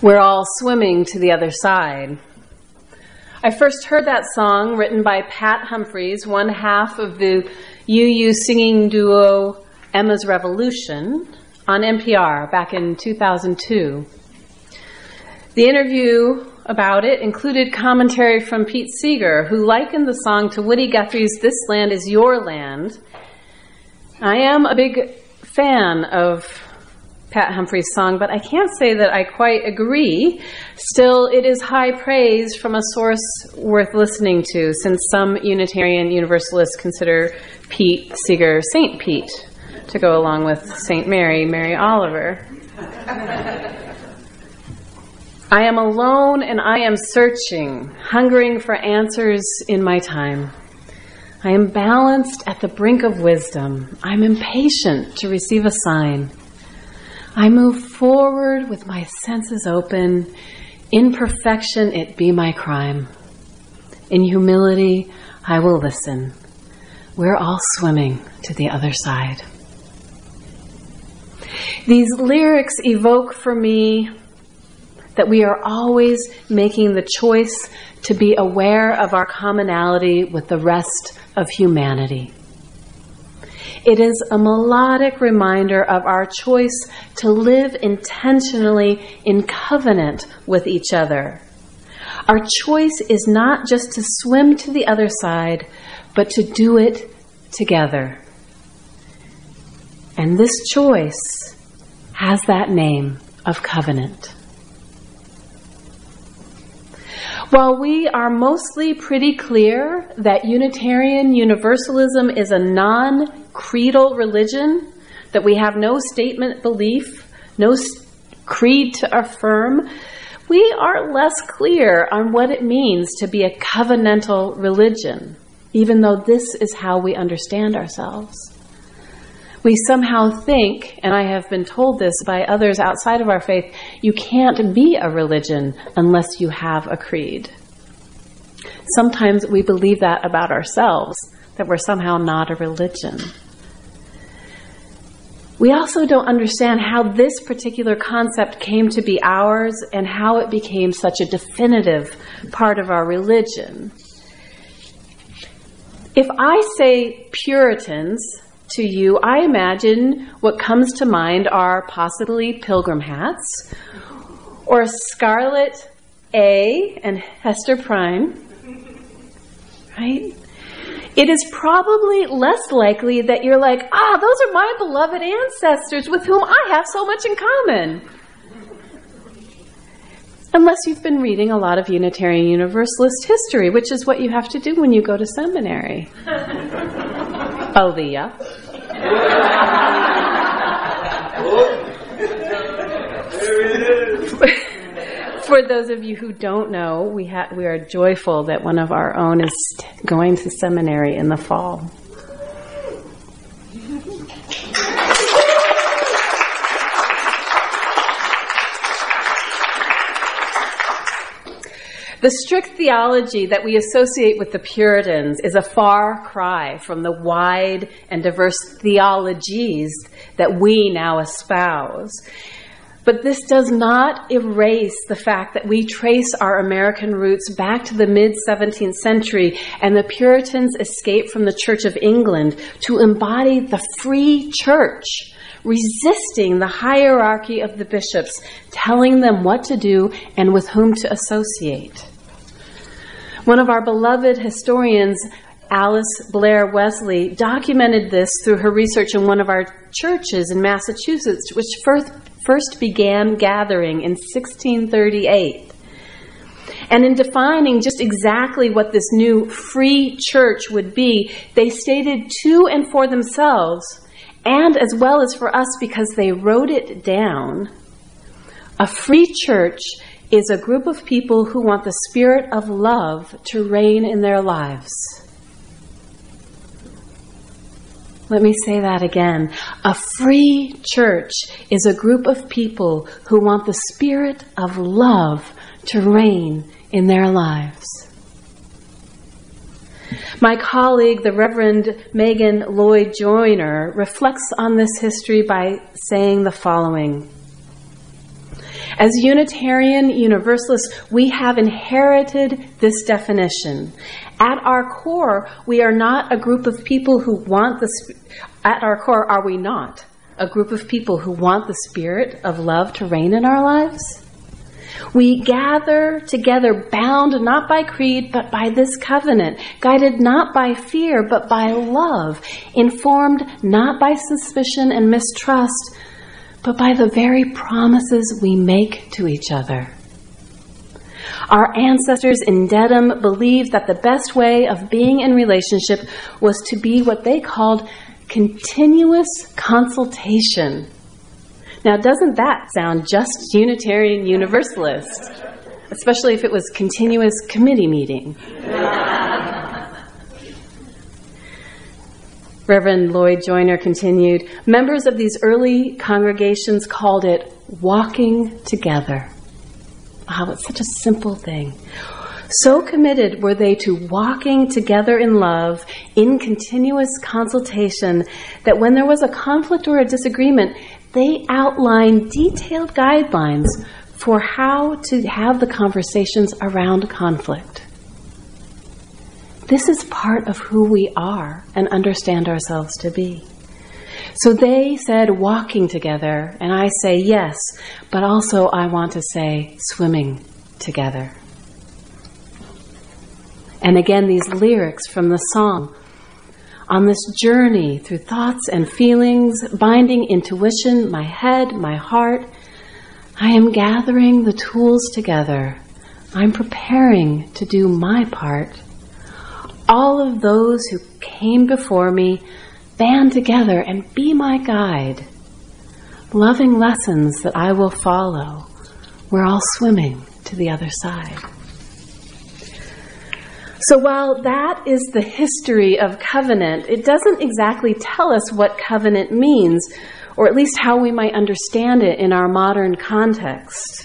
We're all swimming to the other side. I first heard that song written by Pat Humphries, one half of the UU singing duo Emma's Revolution, on NPR back in 2002. The interview about it included commentary from Pete Seeger, who likened the song to Woody Guthrie's This Land Is Your Land. I am a big fan of Pat Humphries' song, but I can't say that I quite agree. Still, it is high praise from a source worth listening to, since some Unitarian Universalists consider Pete Seeger Saint Pete, to go along with Saint Mary, Mary Oliver. I am alone and I am searching, hungering for answers in my time. I am balanced at the brink of wisdom. I'm impatient to receive a sign. I move forward with my senses open. In perfection, it be my crime. In humility, I will listen. We're all swimming to the other side. These lyrics evoke for me that we are always making the choice to be aware of our commonality with the rest of humanity. It is a melodic reminder of our choice to live intentionally in covenant with each other. Our choice is not just to swim to the other side, but to do it together. And this choice has that name of covenant. While we are mostly pretty clear that Unitarian Universalism is a non-creedal religion, that we have no statement belief, no creed to affirm, we are less clear on what it means to be a covenantal religion, even though this is how we understand ourselves. We somehow think, and I have been told this by others outside of our faith, you can't be a religion unless you have a creed. Sometimes we believe that about ourselves, that we're somehow not a religion. We also don't understand how this particular concept came to be ours and how it became such a definitive part of our religion. If I say Puritans to you, I imagine what comes to mind are possibly pilgrim hats, or Scarlet A and Hester Prynne, right? It is probably less likely that you're like, those are my beloved ancestors with whom I have so much in common. Unless you've been reading a lot of Unitarian Universalist history, which is what you have to do when you go to seminary. Aaliyah. For those of you who don't know, we are joyful that one of our own is going to seminary in the fall. The strict theology that we associate with the Puritans is a far cry from the wide and diverse theologies that we now espouse. But this does not erase the fact that we trace our American roots back to the mid-17th century and the Puritans' escape from the Church of England to embody the free church, resisting the hierarchy of the bishops, telling them what to do and with whom to associate. One of our beloved historians, Alice Blair Wesley, documented this through her research in one of our churches in Massachusetts, which first began gathering in 1638. And in defining just exactly what this new free church would be, they stated to and for themselves, and as well as for us because they wrote it down, a free church is a group of people who want the spirit of love to reign in their lives. Let me say that again. A free church is a group of people who want the spirit of love to reign in their lives. My colleague, the Reverend Megan Lloyd Joyner, reflects on this history by saying the following. As Unitarian Universalists, we have inherited this definition. At our core, we are not a group of people who want at our core, are we not a group of people who want the spirit of love to reign in our lives? We gather together, bound not by creed, but by this covenant, guided not by fear, but by love, informed not by suspicion and mistrust, but by the very promises we make to each other. Our ancestors in Dedham believed that the best way of being in relationship was to be what they called continuous consultation. Now, doesn't that sound just Unitarian Universalist? Especially if it was continuous committee meeting. Reverend Lloyd Joyner continued, members of these early congregations called it walking together. Wow, it's such a simple thing. So committed were they to walking together in love, in continuous consultation, that when there was a conflict or a disagreement, they outlined detailed guidelines for how to have the conversations around conflict. This is part of who we are and understand ourselves to be. So they said walking together, and I say yes, but also I want to say swimming together. And again, these lyrics from the song. On this journey through thoughts and feelings, binding intuition, my head, my heart, I am gathering the tools together. I'm preparing to do my part. All of those who came before me band together and be my guide. Loving lessons that I will follow. We're all swimming to the other side. So while that is the history of covenant, it doesn't exactly tell us what covenant means, or at least how we might understand it in our modern context.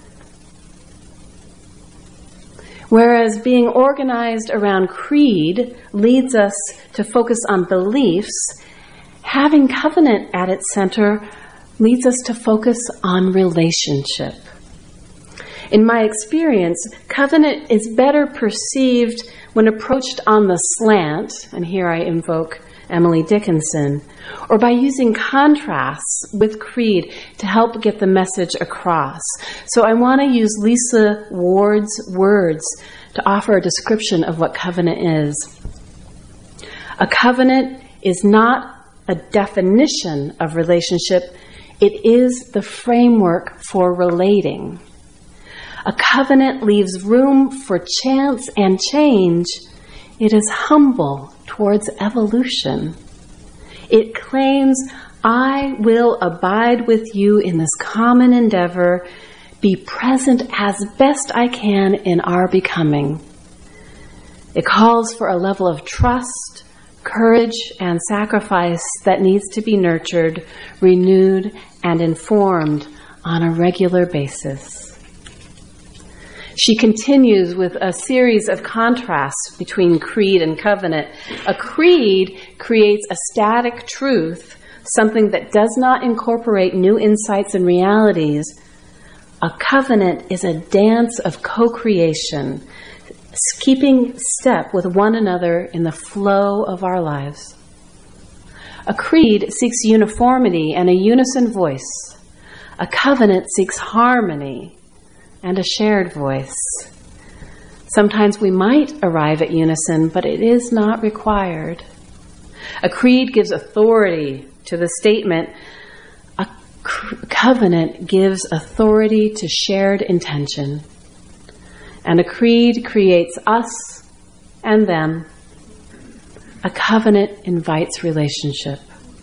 Whereas being organized around creed leads us to focus on beliefs, having covenant at its center leads us to focus on relationship. In my experience, covenant is better perceived when approached on the slant, and here I invoke Emily Dickinson, or by using contrasts with creed to help get the message across. So I want to use Lisa Ward's words to offer a description of what covenant is. A covenant is not a definition of relationship, it is the framework for relating. A covenant leaves room for chance and change. It is humble towards evolution. It claims, I will abide with you in this common endeavor, be present as best I can in our becoming. It calls for a level of trust, courage, and sacrifice that needs to be nurtured, renewed, and informed on a regular basis. She continues with a series of contrasts between creed and covenant. A creed creates a static truth, something that does not incorporate new insights and realities. A covenant is a dance of co-creation, keeping step with one another in the flow of our lives. A creed seeks uniformity and a unison voice. A covenant seeks harmony and a shared voice. Sometimes we might arrive at unison, but it is not required. A creed gives authority to the statement. A covenant gives authority to shared intention. And a creed creates us and them. A covenant invites relationship.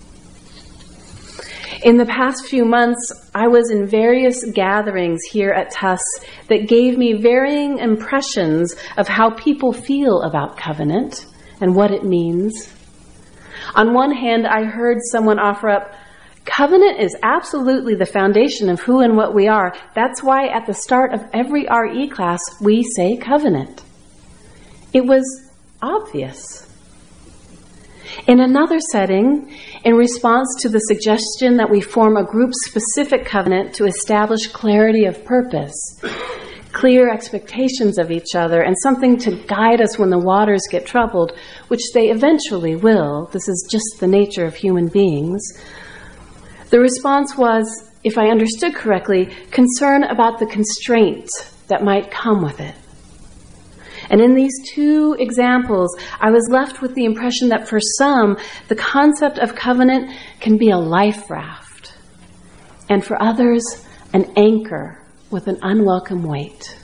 In the past few months, I was in various gatherings here at TUS that gave me varying impressions of how people feel about covenant and what it means. On one hand, I heard someone offer up, covenant is absolutely the foundation of who and what we are. That's why at the start of every RE class, we say covenant. It was obvious. In another setting, in response to the suggestion that we form a group-specific covenant to establish clarity of purpose, clear expectations of each other, and something to guide us when the waters get troubled, which they eventually will. This is just the nature of human beings. The response was, if I understood correctly, concern about the constraints that might come with it. And in these two examples, I was left with the impression that for some, the concept of covenant can be a life raft, and for others, an anchor with an unwelcome weight.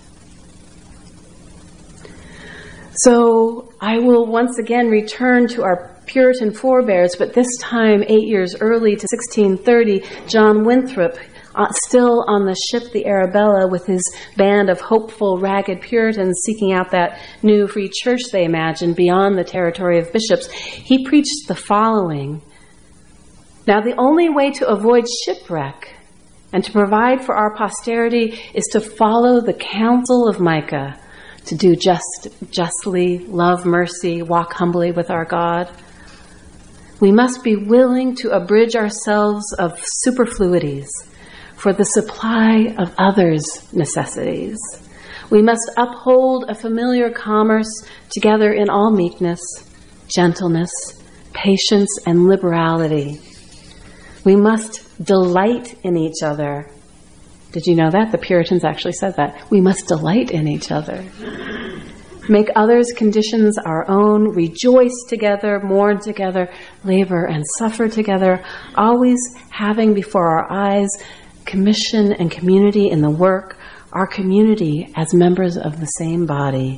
So I will once again return to our Puritan forebears, but this time 8 years early to 1630, John Winthrop, still on the ship the Arabella with his band of hopeful, ragged Puritans seeking out that new free church they imagined beyond the territory of bishops, he preached the following. Now, the only way to avoid shipwreck and to provide for our posterity is to follow the counsel of Micah, to do justly, love mercy, walk humbly with our God. We must be willing to abridge ourselves of superfluities for the supply of others' necessities. We must uphold a familiar commerce together in all meekness, gentleness, patience, and liberality. We must delight in each other. Did you know that? The Puritans actually said that. We must delight in each other. Make others' conditions our own, rejoice together, mourn together, labor and suffer together, always having before our eyes commission and community in the work, our community as members of the same body.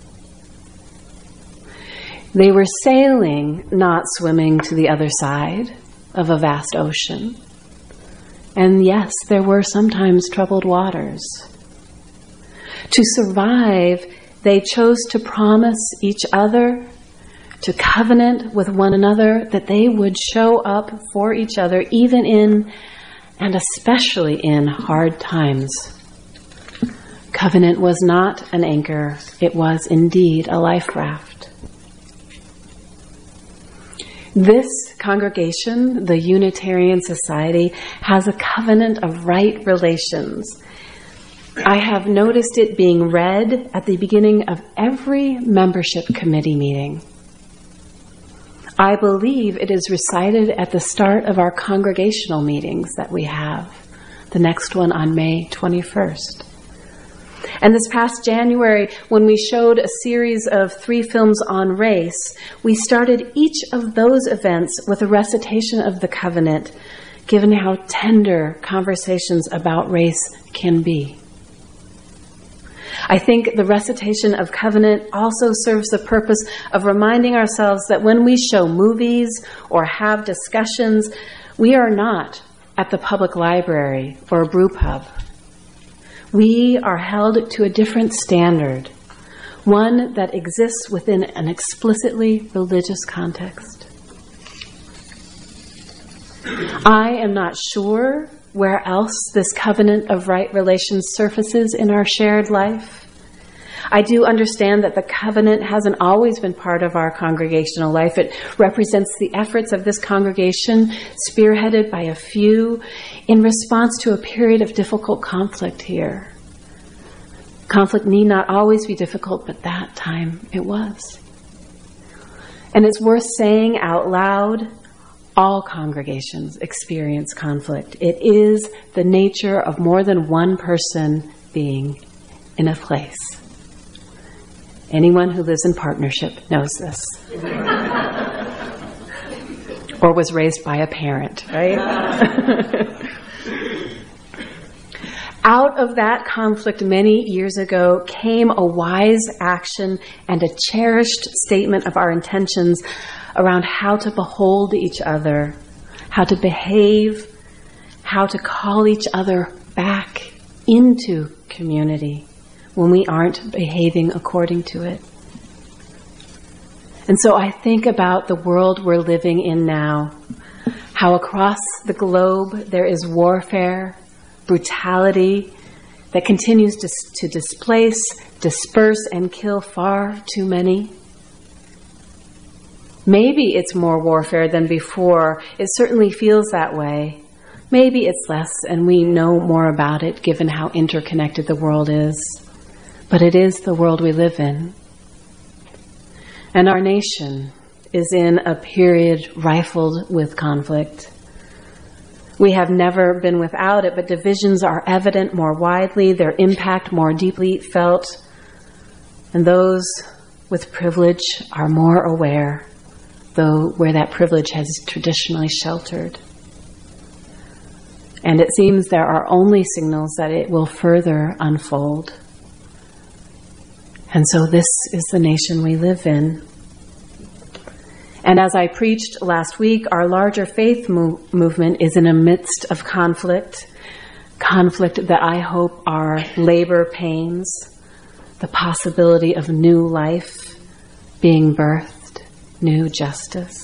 They were sailing, not swimming to the other side of a vast ocean. And yes, there were sometimes troubled waters. To survive, they chose to promise each other, to covenant with one another, that they would show up for each other even in, and especially in, hard times. Covenant was not an anchor. It was indeed a life raft. This congregation, the Unitarian Society, has a covenant of right relations. I have noticed it being read at the beginning of every membership committee meeting. I believe it is recited at the start of our congregational meetings that we have, the next one on May 21st. And this past January, when we showed a series of 3 films on race, we started each of those events with a recitation of the covenant, given how tender conversations about race can be. I think the recitation of covenant also serves the purpose of reminding ourselves that when we show movies or have discussions, we are not at the public library or a brew pub. We are held to a different standard, one that exists within an explicitly religious context. I am not sure where else this covenant of right relations surfaces in our shared life. I do understand that the covenant hasn't always been part of our congregational life. It represents the efforts of this congregation, spearheaded by a few, in response to a period of difficult conflict here. Conflict need not always be difficult, but that time it was. And it's worth saying out loud, all congregations experience conflict. It is the nature of more than one person being in a place. Anyone who lives in partnership knows this. Or was raised by a parent, right? Out of that conflict many years ago came a wise action and a cherished statement of our intentions around how to behold each other, how to behave, how to call each other back into community when we aren't behaving according to it. And so I think about the world we're living in now, how across the globe there is warfare, brutality that continues to displace, disperse, and kill far too many. Maybe it's more warfare than before. It certainly feels that way. Maybe it's less and we know more about it given how interconnected the world is. But it is the world we live in. And our nation is in a period rifled with conflict. We have never been without it, but divisions are evident more widely, their impact more deeply felt, and those with privilege are more aware, though where that privilege has traditionally sheltered. And it seems there are only signals that it will further unfold. And so this is the nation we live in. And as I preached last week, our larger faith movement is in the midst of conflict that I hope are labor pains, the possibility of new life being birthed, new justice.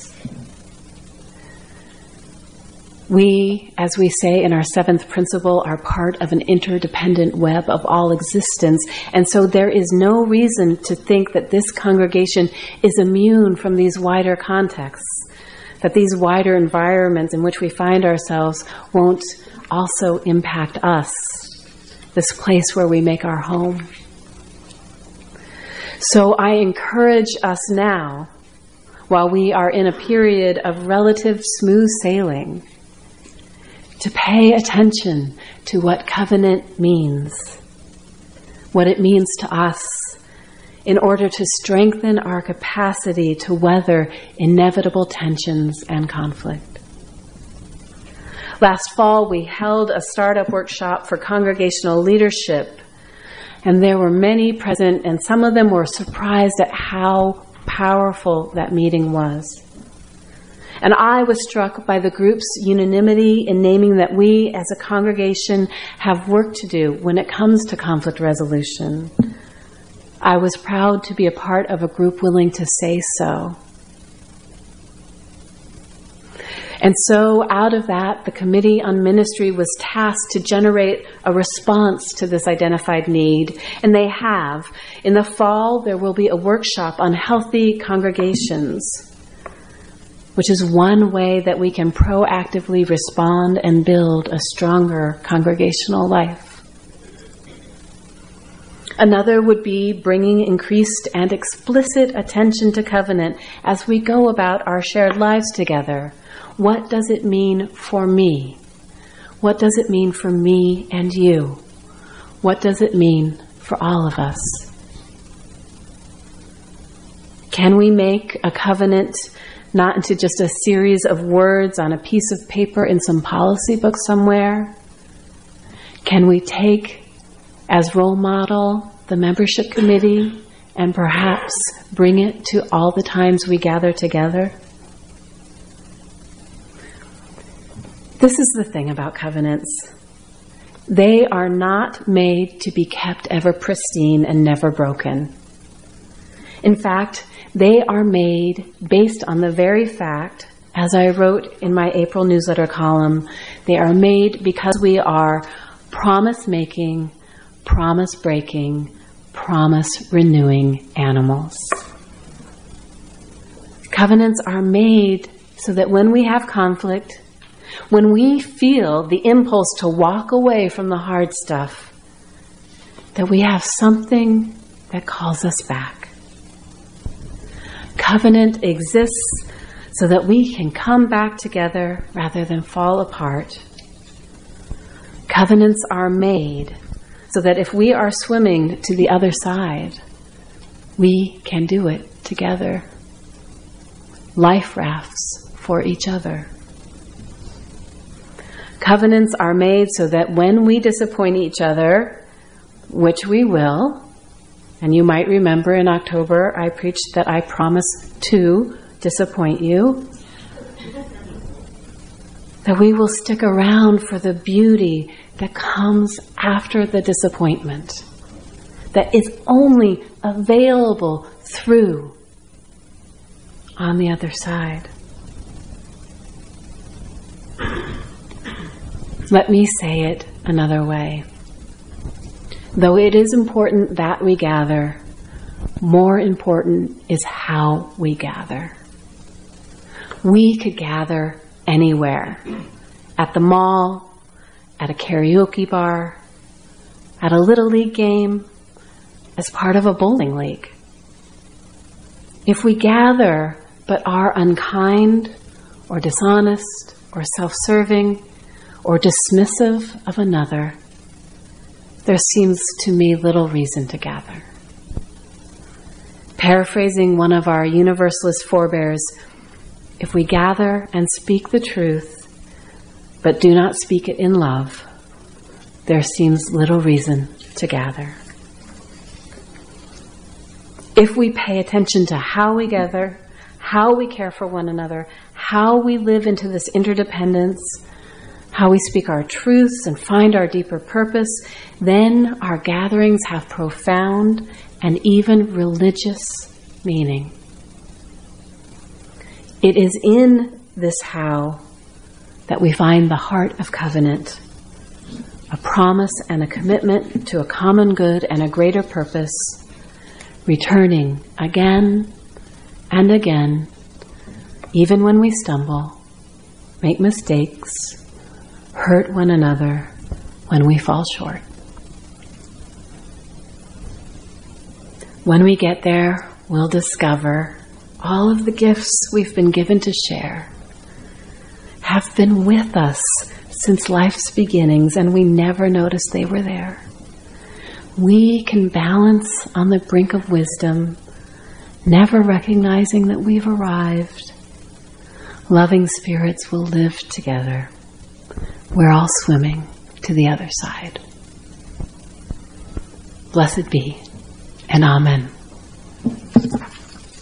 We, as we say in our 7th principle, are part of an interdependent web of all existence, and so there is no reason to think that this congregation is immune from these wider contexts, that these wider environments in which we find ourselves won't also impact us, this place where we make our home. So I encourage us now, while we are in a period of relative smooth sailing, to pay attention to what covenant means, what it means to us, in order to strengthen our capacity to weather inevitable tensions and conflict. Last fall, we held a startup workshop for congregational leadership, and there were many present, and some of them were surprised at how powerful that meeting was. And I was struck by the group's unanimity in naming that we as a congregation have work to do when it comes to conflict resolution. I was proud to be a part of a group willing to say so. And so out of that, the Committee on Ministry was tasked to generate a response to this identified need. And they have. In the fall, there will be a workshop on healthy congregations, which is one way that we can proactively respond and build a stronger congregational life. Another would be bringing increased and explicit attention to covenant as we go about our shared lives together. What does it mean for me? What does it mean for me and you? What does it mean for all of us? Can we make a covenant not into just a series of words on a piece of paper in some policy book somewhere? Can we take as role model the membership committee and perhaps bring it to all the times we gather together? This is the thing about covenants. They are not made to be kept ever pristine and never broken. In fact, they are made based on the very fact, as I wrote in my April newsletter column, they are made because we are promise-making, promise-breaking, promise-renewing animals. Covenants are made so that when we have conflict, when we feel the impulse to walk away from the hard stuff, that we have something that calls us back. Covenant exists so that we can come back together rather than fall apart. Covenants are made so that if we are swimming to the other side, we can do it together. Life rafts for each other. Covenants are made so that when we disappoint each other, which we will, and you might remember in October I preached that I promise to disappoint you, that we will stick around for the beauty that comes after the disappointment, that is only available through on the other side. Let me say it another way. Though it is important that we gather, more important is how we gather. We could gather anywhere, at the mall, at a karaoke bar, at a Little League game, as part of a bowling league. If we gather but are unkind or dishonest or self-serving or dismissive of another, there seems to me little reason to gather. Paraphrasing one of our Universalist forebears, if we gather and speak the truth, but do not speak it in love, there seems little reason to gather. If we pay attention to how we gather, how we care for one another, how we live into this interdependence, how we speak our truths and find our deeper purpose, then our gatherings have profound and even religious meaning. It is in this how that we find the heart of covenant, a promise and a commitment to a common good and a greater purpose, returning again and again, even when we stumble, make mistakes, hurt one another when we fall short. When we get there, we'll discover all of the gifts we've been given to share have been with us since life's beginnings, and we never noticed they were there. We can balance on the brink of wisdom, never recognizing that we've arrived. Loving spirits will live together. We're all swimming to the other side. Blessed be, and Amen.